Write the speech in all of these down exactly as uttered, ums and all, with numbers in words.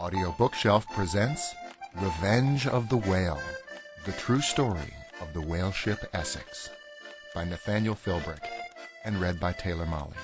Audio Bookshelf presents Revenge of the Whale, the true story of the whale ship Essex, by Nathaniel Philbrick, and read by Taylor Molly.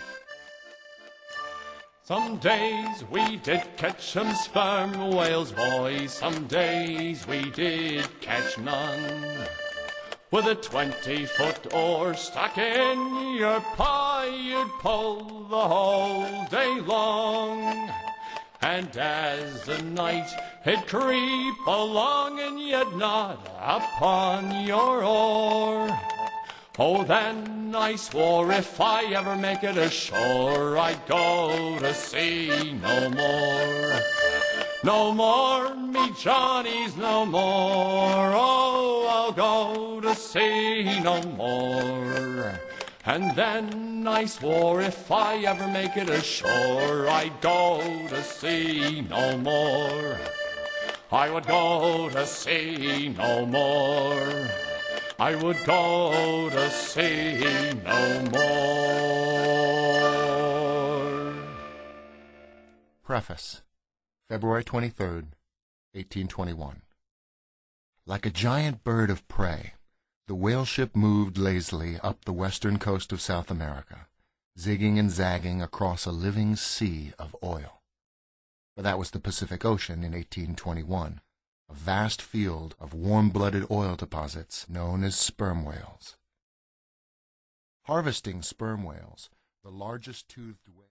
Some days we did catch some sperm whales, boys. Some days we did catch none. With a twenty-foot oar stuck in your pie, you'd pull the whole day long. And as the night had creep along, and you'd nod upon your oar, oh, then I swore if I ever make it ashore, I'd go to sea no more. No more, me Johnnies, no more. Oh, I'll go to sea no more. And then I swore if I ever make it ashore, I'd go to sea no more. I would go to sea no more. I would go to sea no more. Preface. February twenty-third, eighteen twenty-one. Like a giant bird of prey, the whale ship moved lazily up the western coast of South America, zigging and zagging across a living sea of oil. But that was the Pacific Ocean in eighteen twenty-one, a vast field of warm-blooded oil deposits known as sperm whales. Harvesting sperm whales, the largest toothed